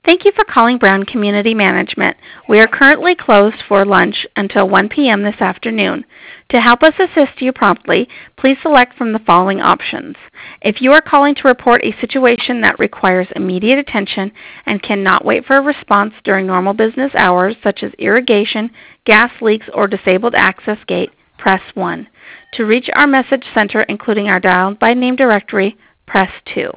Thank you for calling Brown Community Management. We are currently closed for lunch until 1 p.m. this afternoon. To help us assist you promptly, please select from the following options. If you are calling to report a situation that requires immediate attention and cannot wait for a response during normal business hours, such as irrigation, gas leaks, or disabled access gate, press 1. To reach our message center, including our dial by name directory, press 2.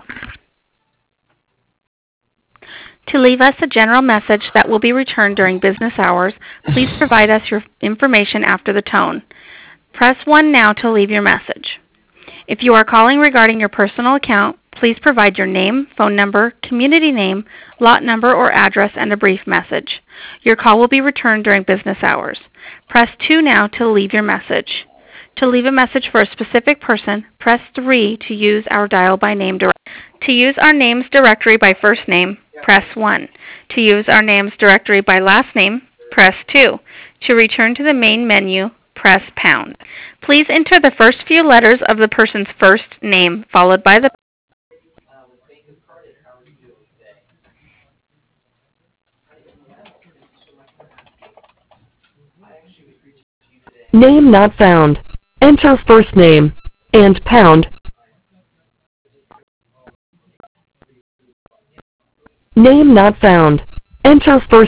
To leave us a general message that will be returned during business hours, please provide us your information after the tone. Press 1 now to leave your message. If you are calling regarding your personal account, please provide your name, phone number, community name, lot number, or address, and a brief message. Your call will be returned during business hours. Press 2 now to leave your message. To leave a message for a specific person, press 3 to use our dial by name directory. To use our names directory by first name, press 1. To use our names directory by last name, press 2. To return to the main menu, press pound. Please enter the first few letters of the person's first name, followed by the Name not found. Enter first name and pound. Name not found. Enter first